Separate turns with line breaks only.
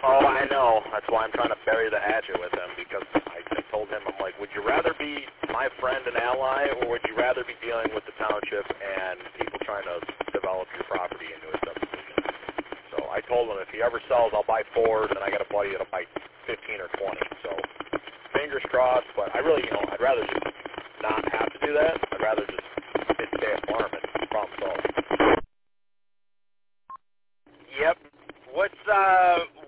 Oh, I know. That's why I'm trying to bury the hatchet with him, because I told him, I'm like, would you rather be my friend and ally, or would you rather be dealing with the township and people trying to develop your property into a subdivision? So I told him if he ever sells, I'll buy 4, then I got a buddy that'll buy 15 or 20. So fingers crossed, but I really, I'd rather just not have to do that. I'd rather just stay at farm and problem solve.
Yep.